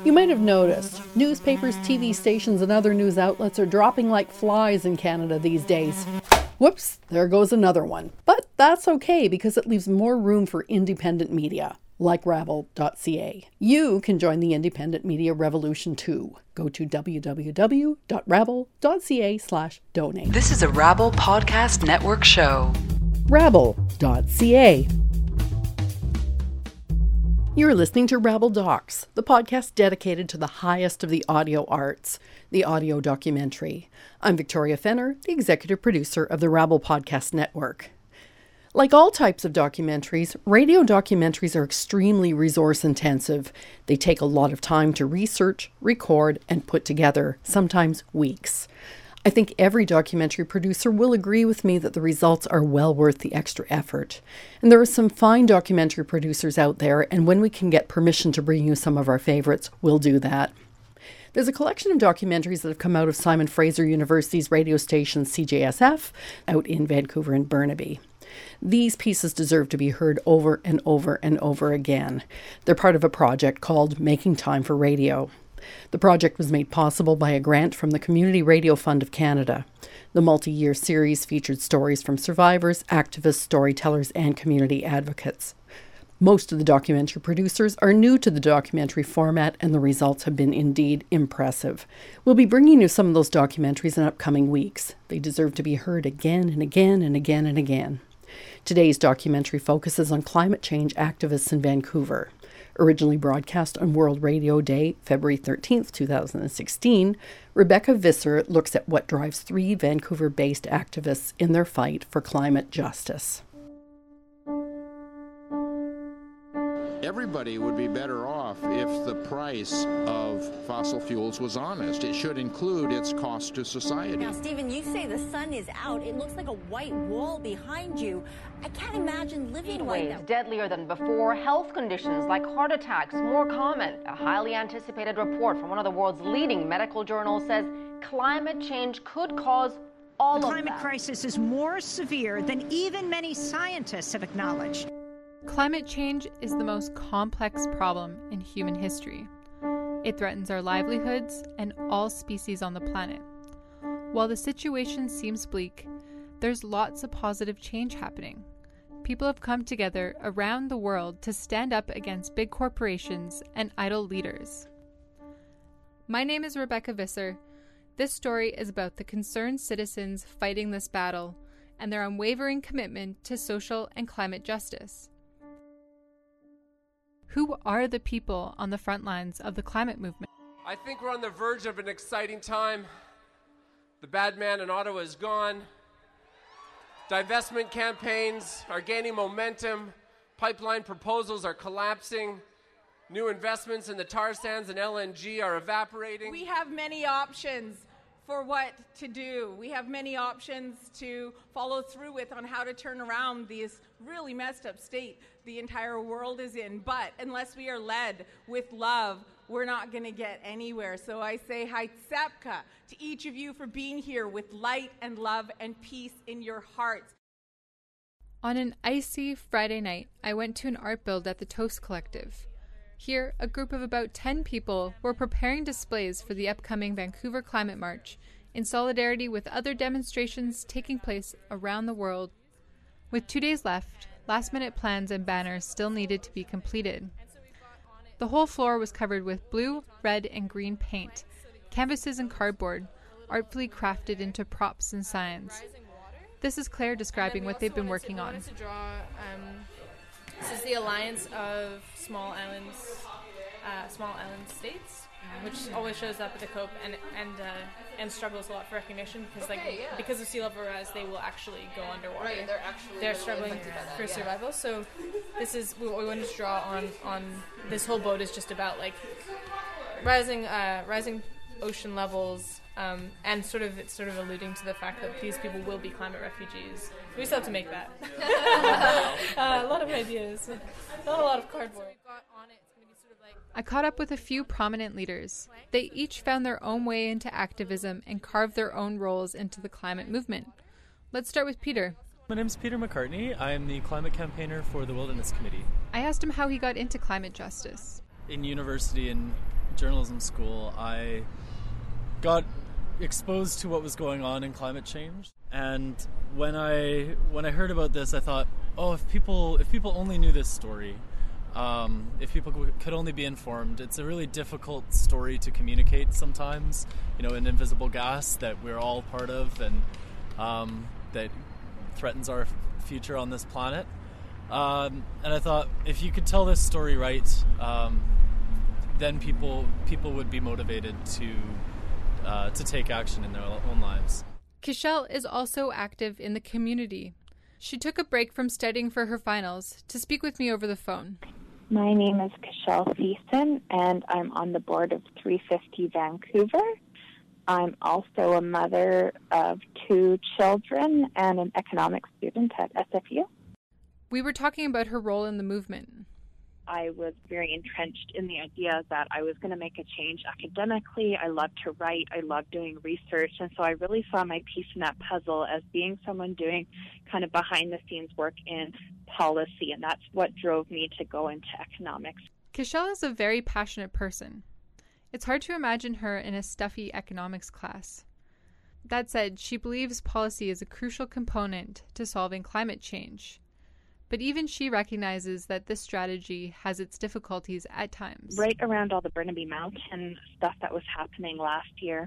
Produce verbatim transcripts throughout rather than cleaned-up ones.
You might have noticed, newspapers, T V stations, and other news outlets are dropping like flies in Canada these days. Whoops, there goes another one. But that's okay because it leaves more room for independent media, like rabble dot c a. You can join the independent media revolution too. Go to w w w dot rabble dot c a slash donate. This is a Rabble Podcast Network show. rabble dot c a. You're listening to Rabble Docs, the podcast dedicated to the highest of the audio arts, the audio documentary. I'm Victoria Fenner, the executive producer of the Rabble Podcast Network. Like all types of documentaries, radio documentaries are extremely resource intensive. They take a lot of time to research, record, and put together, sometimes weeks. I think every documentary producer will agree with me that the results are well worth the extra effort. And there are some fine documentary producers out there, and when we can get permission to bring you some of our favorites, we'll do that. There's a collection of documentaries that have come out of Simon Fraser University's radio station C J S F out in Vancouver and Burnaby. These pieces deserve to be heard over and over and over again. They're part of a project called Making Time for Radio. The project was made possible by a grant from the Community Radio Fund of Canada. The multi-year series featured stories from survivors, activists, storytellers, and community advocates. Most of the documentary producers are new to the documentary format, and the results have been indeed impressive. We'll be bringing you some of those documentaries in upcoming weeks. They deserve to be heard again and again and again and again. Today's documentary focuses on climate change activists in Vancouver. Originally broadcast on World Radio Day, February thirteenth, two thousand sixteen, Rebecca Visser looks at what drives three Vancouver-based activists in their fight for climate justice. Everybody would be better off if the price of fossil fuels was honest. It should include its cost to society. Now, Stephen, you say the sun is out. It looks like a white wall behind you. I can't imagine living Heat like waves that. Deadlier than before. Health conditions like heart attacks more common. A highly anticipated report from one of the world's leading medical journals says climate change could cause all the of climate that. crisis is more severe than even many scientists have acknowledged. Climate change is the most complex problem in human history. It threatens our livelihoods and all species on the planet. While the situation seems bleak, there's lots of positive change happening. People have come together around the world to stand up against big corporations and idle leaders. My name is Rebecca Visser. This story is about the concerned citizens fighting this battle and their unwavering commitment to social and climate justice. Who are the people on the front lines of the climate movement? I think we're on the verge of an exciting time. The bad man in Ottawa is gone. Divestment campaigns are gaining momentum. Pipeline proposals are collapsing. New investments in the tar sands and L N G are evaporating. We have many options for what to do. We have many options to follow through with on how to turn around this really messed up state the entire world is in. But unless we are led with love, we're not going to get anywhere. So I say hi Tsapka to each of you for being here with light and love and peace in your hearts. On an icy Friday night, I went to an art build at the Toast Collective. Here, a group of about ten people were preparing displays for the upcoming Vancouver Climate March in solidarity with other demonstrations taking place around the world. With two days left, last-minute plans and banners still needed to be completed. The whole floor was covered with blue, red, and green paint, canvases and cardboard, artfully crafted into props and signs. This is Claire describing what they've been working on. To draw, um, this is the Alliance of Small Islands, uh, Small Island States, which always shows up at the COPE and and uh, and struggles a lot for recognition because okay, like yeah. because of sea level rise, they will actually go underwater. Right, they're actually they're really struggling that, for yeah. survival. So this is what we wanted to draw on on this whole boat is just about like rising uh, rising ocean levels. Um, and sort of it's sort of alluding to the fact that these people will be climate refugees. We still have to make that. uh, a lot of ideas, not a lot of cardboard. I caught up with a few prominent leaders. They each found their own way into activism and carved their own roles into the climate movement. Let's start with Peter. My name's Peter McCartney. I am the climate campaigner for the Wilderness Committee. I asked him how he got into climate justice. in university in journalism school, I got exposed to what was going on in climate change. And when I when I heard about this, I thought, oh, if people if people only knew this story, um, if people could only be informed. It's a really difficult story to communicate sometimes. You know, an invisible gas that we're all part of, and um, that threatens our future on this planet. Um, and I thought, if you could tell this story right, um, then people people would be motivated to uh, to take action in their own lives. Kishelle is also active in the community. She took a break from studying for her finals to speak with me over the phone. My name is Kishelle Thiessen, and I'm on the board of three fifty Vancouver. I'm also a mother of two children and an economics student at S F U. We were talking about her role in the movement. I was very entrenched in the idea that I was going to make a change academically. I loved to write. I loved doing research. And so I really saw my piece in that puzzle as being someone doing kind of behind-the-scenes work in policy. And that's what drove me to go into economics. Kishelle is a very passionate person. It's hard to imagine her in a stuffy economics class. That said, she believes policy is a crucial component to solving climate change. But even she recognizes that this strategy has its difficulties at times. Right around all the Burnaby Mountain stuff that was happening last year,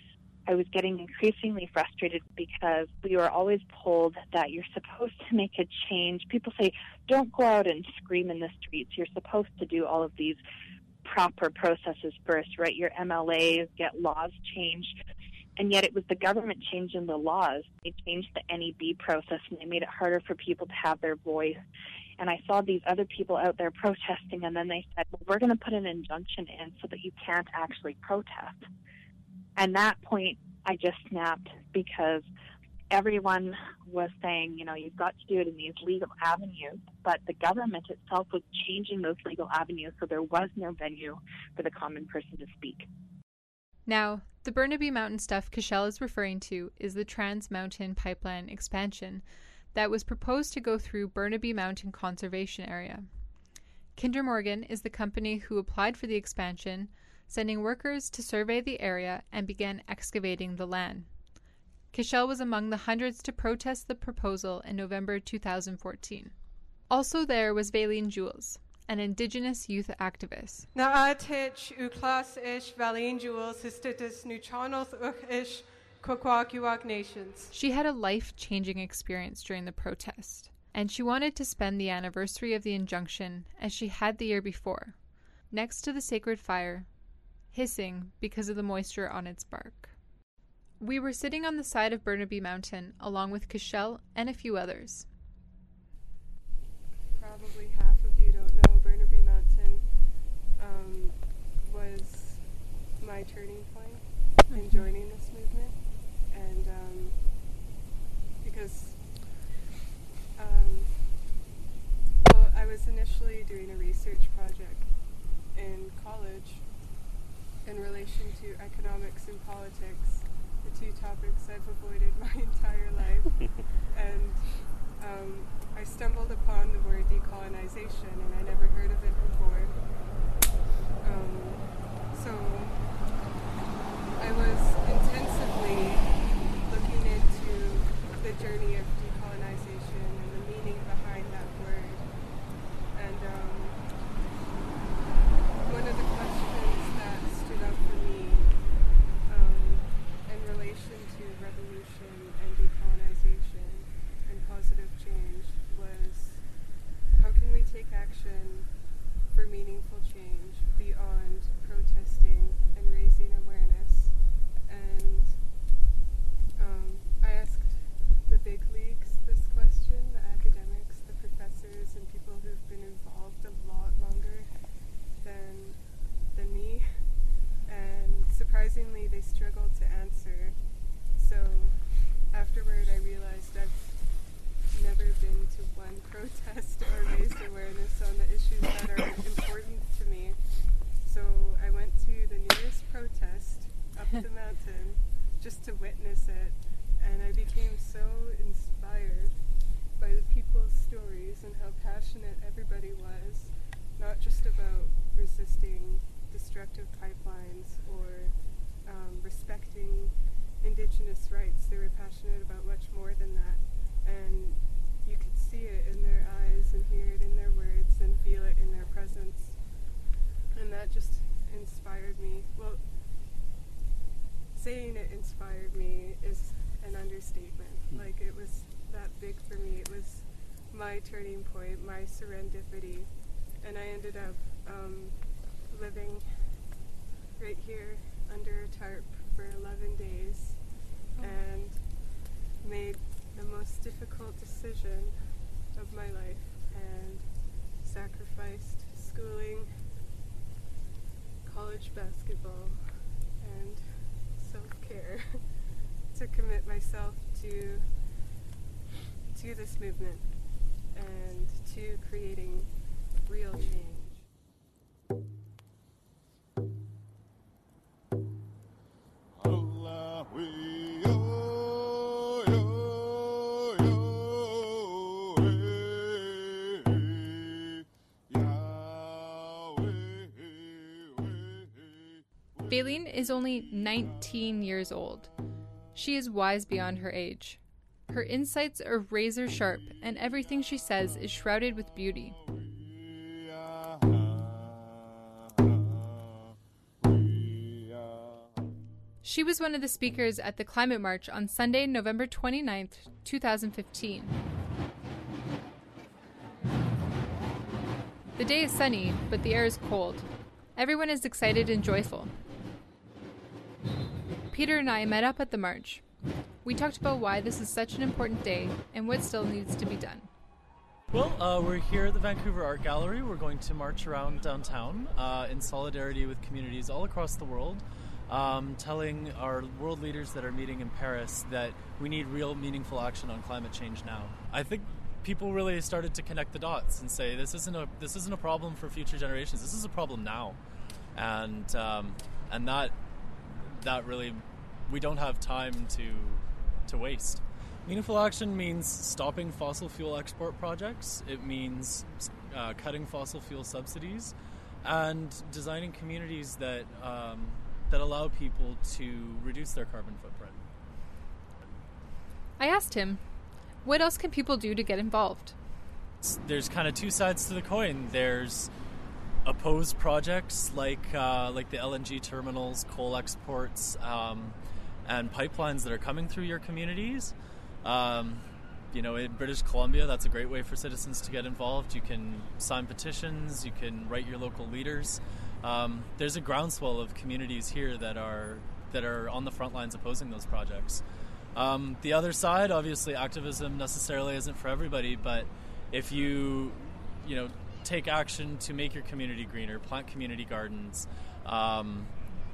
I was getting increasingly frustrated because we were always told that you're supposed to make a change. People say, don't go out and scream in the streets. You're supposed to do all of these proper processes first, right? Your M L As, get laws changed. And yet it was the government changing the laws. They changed the N E B process, and they made it harder for people to have their voice. And I saw these other people out there protesting, and then they said, well, we're going to put an injunction in so that you can't actually protest. And that point, I just snapped because everyone was saying, you know, you've got to do it in these legal avenues, but the government itself was changing those legal avenues, so there was no venue for the common person to speak. Now, the Burnaby Mountain stuff Kishelle is referring to is the Trans Mountain Pipeline expansion that was proposed to go through Burnaby Mountain Conservation Area. Kinder Morgan is the company who applied for the expansion, sending workers to survey the area and began excavating the land. Kishelle was among the hundreds to protest the proposal in November two thousand fourteen. Also there was Valine Jules, an Indigenous youth activist. Naatich uklas ish Valine Jules histitis neutronos uk ish Kwakwaka'wakw nations. She had a life-changing experience during the protest, and she wanted to spend the anniversary of the injunction as she had the year before, next to the sacred fire, hissing because of the moisture on its bark. We were sitting on the side of Burnaby Mountain along with Kishelle and a few others. Probably half of you don't know Burnaby Mountain um, was my turning point mm-hmm. in joining this movement. And um, because um, well, I was initially doing a research project in college in relation to economics and politics, the two topics I've avoided my entire life. And um, I stumbled upon the word decolonization, and I never heard of it before. Um, so I was intensively looking into the journey of decolonization and the meaning behind that word. And um, one of the questions that stood out for me um, in relation to revolution and decolonization and positive change was, how can we take action for meaningful change beyond protesting and raising awareness? And um, I asked the big leagues this question, the academics, the professors, and people who've been involved a lot longer than, than me. And surprisingly, they struggled to answer. So afterward, I realized I've never been to one protest or raised awareness on the issues that are important to me. So I went to the nearest protest up the mountain just to witness it, and I became so inspired by the people's stories and how passionate everybody was, not just about resisting active pipelines or um, respecting Indigenous rights. They were passionate about much more than that, and you could see it in their eyes and hear it in their words and feel it in their presence, and that just inspired me. Well, saying it inspired me is an understatement. Like, it was that big for me. It was my turning point, my serendipity, and I ended up um, living right here under a tarp for eleven days and made the most difficult decision of my life and sacrificed schooling, college basketball, and self-care to commit myself to to this movement and to creating real change. Baleen is only nineteen years old. She is wise beyond her age. Her insights are razor sharp, and everything she says is shrouded with beauty. She was one of the speakers at the Climate March on Sunday, November twenty-ninth, twenty fifteen. The day is sunny, but the air is cold. Everyone is excited and joyful. Peter and I met up at the march. We talked about why this is such an important day and what still needs to be done. Well, uh, we're here at the Vancouver Art Gallery. We're going to march around downtown uh, in solidarity with communities all across the world, um, telling our world leaders that are meeting in Paris that we need real, meaningful action on climate change now. I think people really started to connect the dots and say this isn't a this isn't a problem for future generations. This is a problem now, and um, and that that really we don't have time to to waste. Meaningful action means stopping fossil fuel export projects. It means uh, cutting fossil fuel subsidies and designing communities that um, that allow people to reduce their carbon footprint. I asked him, what else can people do to get involved? There's kind of two sides to the coin. There's opposed projects like uh, like the L N G terminals, coal exports, um, and pipelines that are coming through your communities. Um, you know, in British Columbia, that's a great way for citizens to get involved. You can sign petitions, you can write your local leaders. Um, there's a groundswell of communities here that are that are on the front lines opposing those projects. Um, the other side, obviously, activism necessarily isn't for everybody, but if you, you know, take action to make your community greener, plant community gardens, um,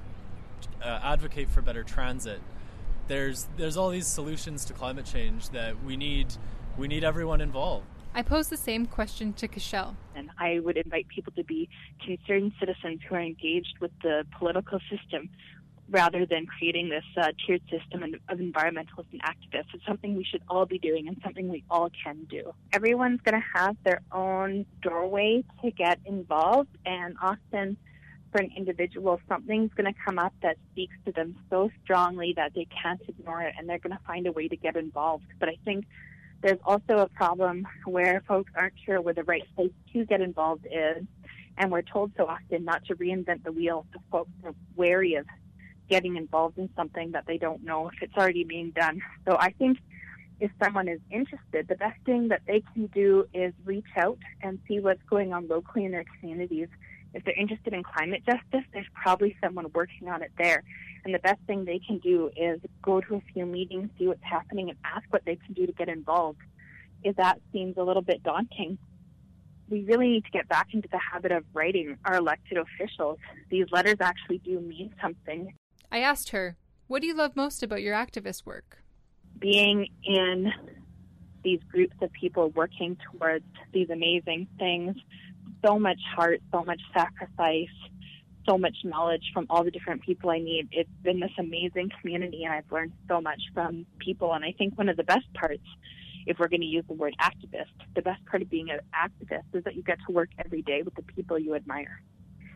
uh, advocate for better transit, there's there's all these solutions to climate change that we need we need everyone involved. I posed the same question to Cashel. And I would invite people to be concerned citizens who are engaged with the political system rather than creating this uh, tiered system of environmentalists and activists. It's something we should all be doing and something we all can do. Everyone's going to have their own doorway to get involved, and often for an individual, something's going to come up that speaks to them so strongly that they can't ignore it, and they're going to find a way to get involved. But I think there's also a problem where folks aren't sure where the right place to get involved is, and we're told so often not to reinvent the wheel, so folks are wary of getting involved in something that they don't know if it's already being done. So I think if someone is interested, the best thing that they can do is reach out and see what's going on locally in their communities. If they're interested in climate justice, there's probably someone working on it there. And the best thing they can do is go to a few meetings, see what's happening, and ask what they can do to get involved. If that seems a little bit daunting, we really need to get back into the habit of writing our elected officials. These letters actually do mean something. I asked her, what do you love most about your activist work? Being in these groups of people working towards these amazing things, so much heart, so much sacrifice, so much knowledge from all the different people I meet. It's been this amazing community, and I've learned so much from people. And I think one of the best parts, if we're going to use the word activist, the best part of being an activist is that you get to work every day with the people you admire.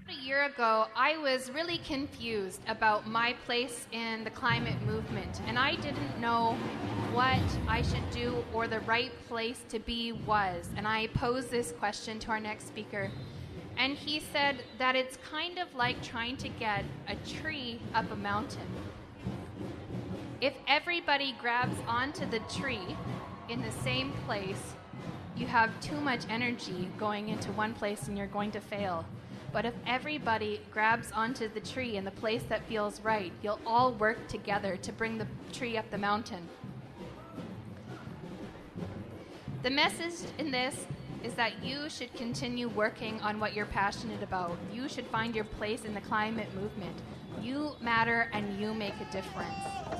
A year ago, I was really confused about my place in the climate movement, and I didn't know what I should do or the right place to be was. And I posed this question to our next speaker, and he said that it's kind of like trying to get a tree up a mountain. If everybody grabs onto the tree in the same place, you have too much energy going into one place and you're going to fail. But if everybody grabs onto the tree in the place that feels right, you'll all work together to bring the tree up the mountain. The message in this is that you should continue working on what you're passionate about. You should find your place in the climate movement. You matter and you make a difference.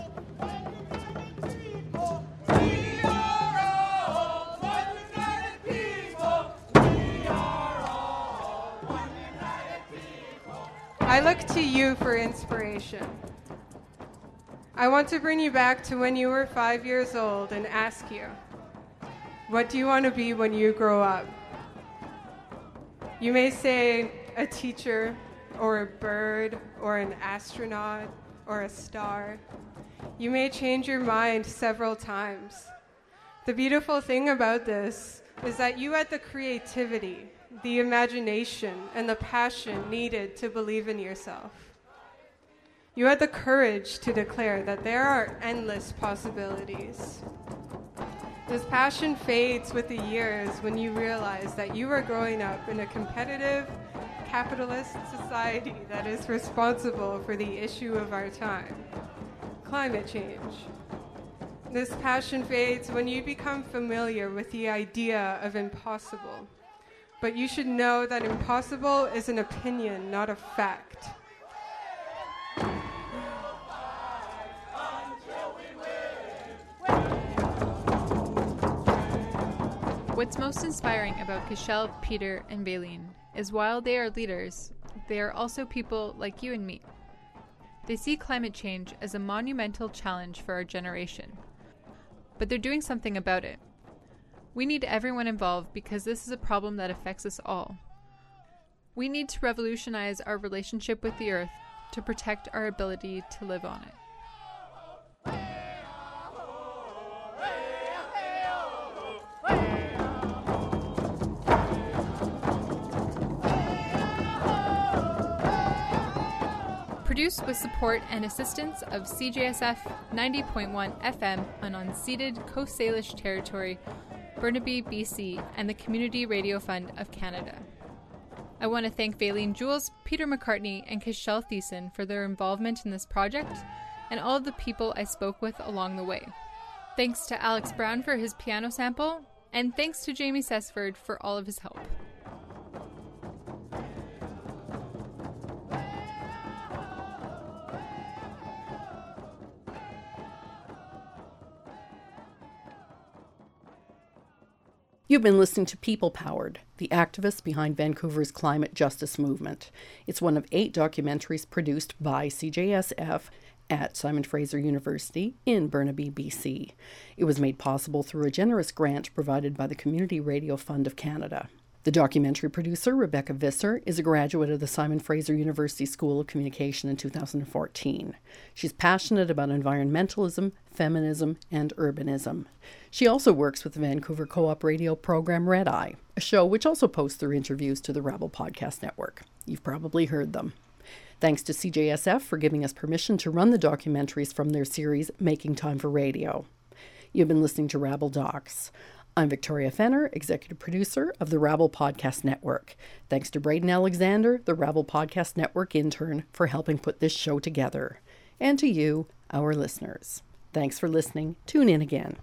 I look to you for inspiration. I want to bring you back to when you were five years old and ask you, what do you want to be when you grow up? You may say a teacher, or a bird, or an astronaut, or a star. You may change your mind several times. The beautiful thing about this is that you had the creativity, the imagination, and the passion needed to believe in yourself. You had the courage to declare that there are endless possibilities. This passion fades with the years when you realize that you are growing up in a competitive, capitalist society that is responsible for the issue of our time, climate change. This passion fades when you become familiar with the idea of impossible. But you should know that impossible is an opinion, not a fact. What's most inspiring about Cashel, Peter, and Valine is while they are leaders, they are also people like you and me. They see climate change as a monumental challenge for our generation, but they're doing something about it. We need everyone involved because this is a problem that affects us all. We need to revolutionize our relationship with the earth to protect our ability to live on it. Produced with support and assistance of C J S F ninety point one F M on unceded Coast Salish territory, Burnaby, B C, and the Community Radio Fund of Canada. I want to thank Valine Jules, Peter McCartney, and Cashel Thiessen for their involvement in this project, and all of the people I spoke with along the way. Thanks to Alex Brown for his piano sample, and thanks to Jamie Sesford for all of his help. You've been listening to People Powered, the activists behind Vancouver's climate justice movement. It's one of eight documentaries produced by C J S F at Simon Fraser University in Burnaby, B C. It was made possible through a generous grant provided by the Community Radio Fund of Canada. The documentary producer, Rebecca Visser, is a graduate of the Simon Fraser University School of Communication in two thousand fourteen. She's passionate about environmentalism, feminism, and urbanism. She also works with the Vancouver co-op radio program Red Eye, a show which also posts their interviews to the Rabble Podcast Network. You've probably heard them. Thanks to C J S F for giving us permission to run the documentaries from their series Making Time for Radio. You've been listening to Rabble Docs. I'm Victoria Fenner, executive producer of the Rabble Podcast Network. Thanks to Braden Alexander, the Rabble Podcast Network intern, for helping put this show together. And to you, our listeners. Thanks for listening. Tune in again.